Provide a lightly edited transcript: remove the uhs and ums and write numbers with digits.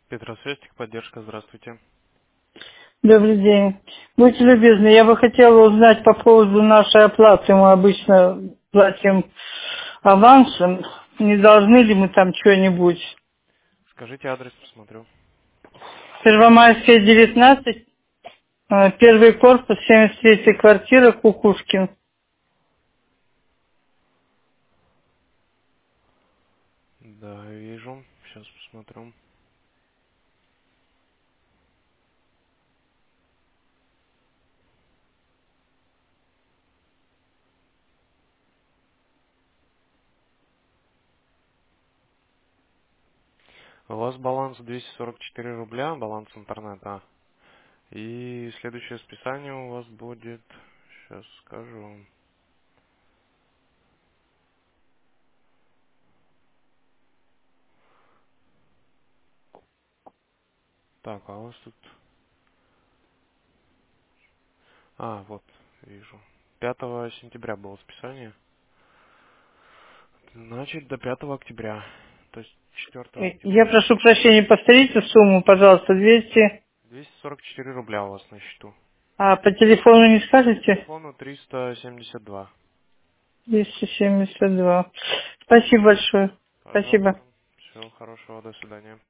Петросвет, поддержка, здравствуйте. Добрый день. Будьте любезны, я бы хотела узнать по поводу нашей оплаты. Мы обычно платим авансом. Не должны ли мы там что-нибудь? Скажите адрес, посмотрю. Первомайская, 19, первый корпус, 73-я квартира, Кукушкин. Да, вижу. Сейчас посмотрю. У вас баланс 244 рубля, баланс интернета. И следующее списание у вас будет... Сейчас скажу. Так, а у вас тут... Вот, вижу. 5 сентября было списание. Значит, до 5 октября. То есть 4 октября. Я прошу прощения, повторите сумму, пожалуйста, 200. 244 рубля у вас на счету. А по телефону не По скажете? телефону 372. 272. Спасибо большое. Спасибо. Пожалуйста. Всего хорошего, до свидания.